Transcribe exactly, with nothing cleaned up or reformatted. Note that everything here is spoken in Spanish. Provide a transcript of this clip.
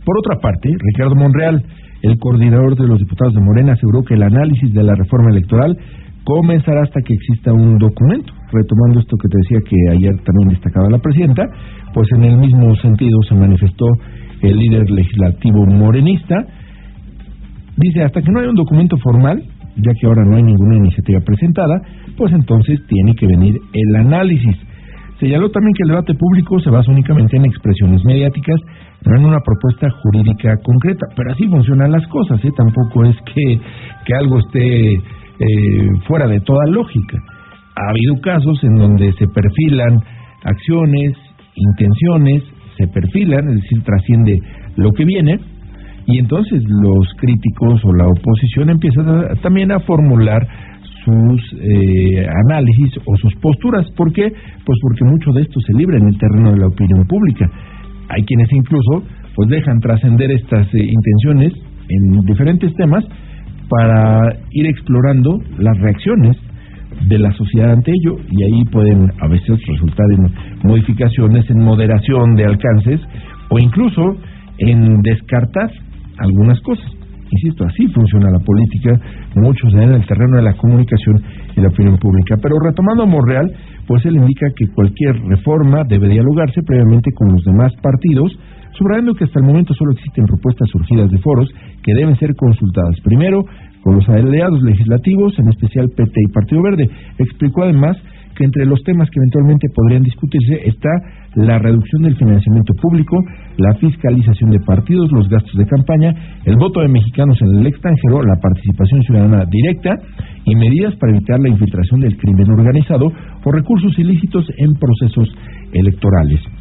Por otra parte, Ricardo Monreal, el coordinador de los diputados de Morena, aseguró que el análisis de la reforma electoral comenzará hasta que exista un documento. Retomando esto que te decía que ayer también destacaba la presidenta, pues en el mismo sentido se manifestó el líder legislativo morenista. Dice, hasta que no haya un documento formal, ya que ahora no hay ninguna iniciativa presentada, pues entonces tiene que venir el análisis. Señaló también que el debate público se basa únicamente en expresiones mediáticas, no en una propuesta jurídica concreta. Pero así funcionan las cosas, ¿eh? Tampoco es que, que algo esté eh, fuera de toda lógica. Ha habido casos en donde se perfilan acciones, intenciones, se perfilan, es decir, trasciende lo que viene, y entonces los críticos o la oposición empiezan a, también a formular sus eh, análisis o sus posturas. ¿Por qué? Pues porque mucho de esto se libra en el terreno de la opinión pública. Hay quienes incluso pues dejan trascender estas eh, intenciones en diferentes temas para ir explorando las reacciones de la sociedad ante ello, y ahí pueden a veces resultar en modificaciones, en moderación de alcances o incluso en descartar algunas cosas. Insisto, así funciona la política, muchos en el terreno de la comunicación y la opinión pública. Pero retomando a Monreal, pues él indica que cualquier reforma debe dialogarse previamente con los demás partidos, subrayando que hasta el momento solo existen propuestas surgidas de foros que deben ser consultadas primero con los aliados legislativos, en especial P T y Partido Verde. Explicó además que entre los temas que eventualmente podrían discutirse está la reducción del financiamiento público, la fiscalización de partidos, los gastos de campaña, el voto de mexicanos en el extranjero, la participación ciudadana directa y medidas para evitar la infiltración del crimen organizado o recursos ilícitos en procesos electorales.